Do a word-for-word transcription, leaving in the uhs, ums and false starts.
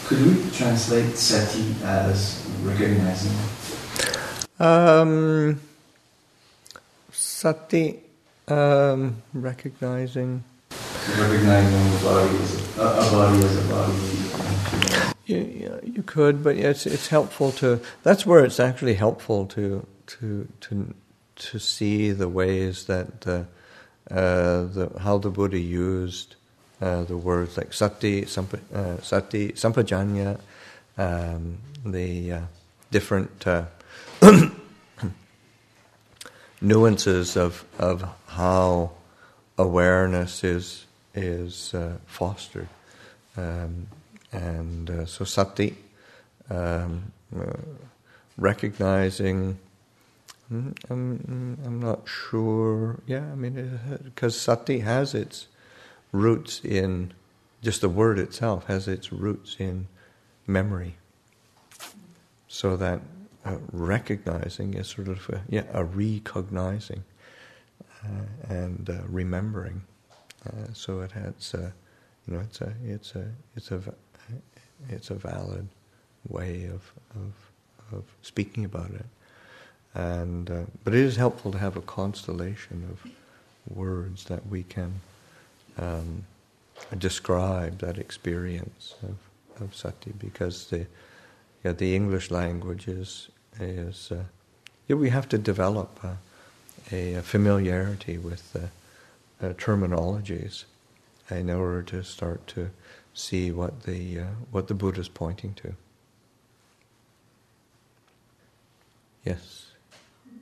Could we translate sati as recognizing? Um, sati, um, recognizing. Recognizing the body as a, a body as a body. You, you could, but it's it's helpful to. That's where it's actually helpful to to to to see the ways that uh, uh, the how the Buddha used uh, the words like sati, sampa, uh, sati, sampajanya, um, the uh, different uh, nuances of of how awareness is is uh, fostered. Um, And uh, so sati, um, uh, recognizing, mm, I'm, I'm not sure, yeah, I mean, because sati has its roots in, just the word itself has its roots in memory. So that uh, recognizing is sort of, a, yeah, a recognizing uh, and uh, remembering. Uh, so it has, uh, you know, it's a, it's a, it's a, It's a valid way of of, of speaking about it, and uh, but it is helpful to have a constellation of words that we can um, describe that experience of, of sati, because the yeah, the English language is is uh, yeah, we have to develop a, a familiarity with the uh, terminologies in order to start to see what the uh, what the Buddha is pointing to. Yes.